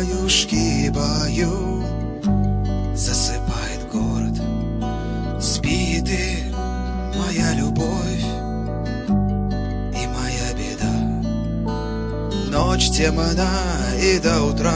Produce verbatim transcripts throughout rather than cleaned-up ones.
баюшки, баю, засыпает город. Спи ты, моя любовь и моя беда. Ночь темна и до утра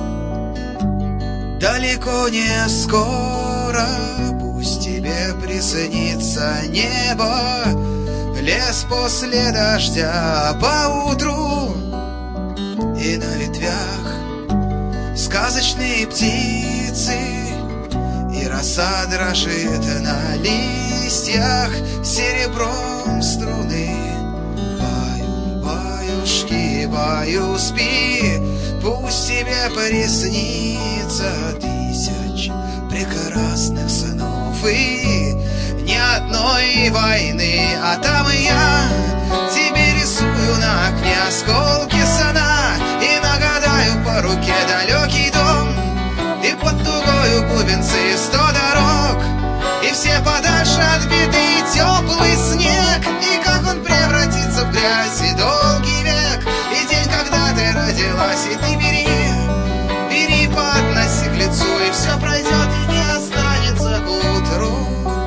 далеко не скоро. Пусть тебе приснится небо, лес после дождя поутру, и на ветвях сказочные птицы, и роса дрожит на листьях серебром струны. Баю, баюшки, баю, спи, пусть тебе приснится тысяч прекрасных снов и ни одной войны. А там и я тебе рисую на окне осколки сна и нагадаю по руке далекий дом, и под дугою бубенцы сто дорог, и все подальше от беды теплый снег, и как он превратится в грязь и долгий век, и день, когда ты родилась, и ты бери, бери, подноси к лицу, и все пройдет, и не останется к утру.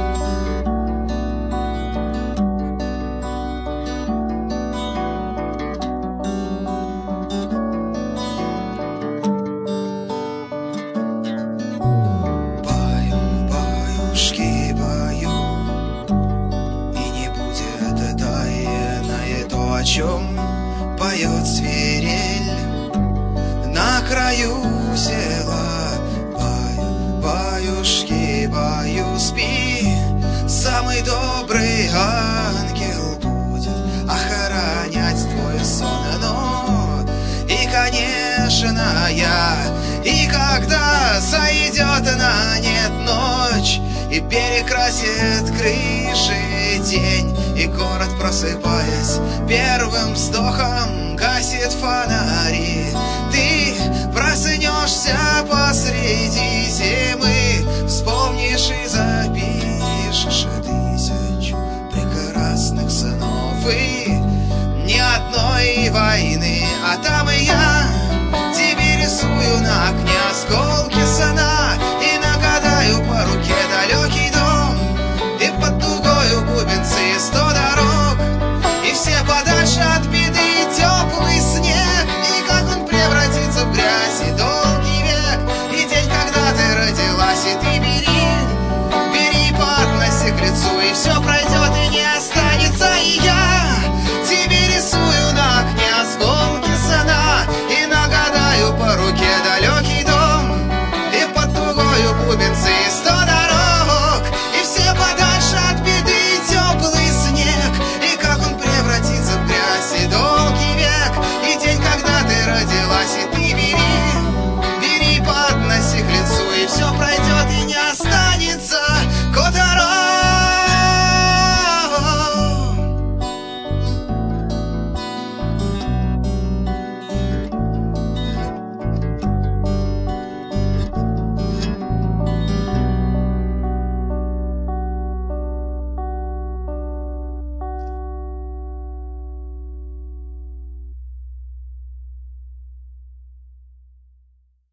О чем поет свирель на краю села. Баю, баюшки, баю, спи, самый добрый ангел будет охранять твой сон. Но и, конечно, я, и когда сойдет на нет ночь и перекрасит крыши день, и город, просыпаясь первым вздохом, гасит фонари, ты проснешься посреди зимы, вспомнишь и запишешь тысяч прекрасных снов и ни одной войны. А там и я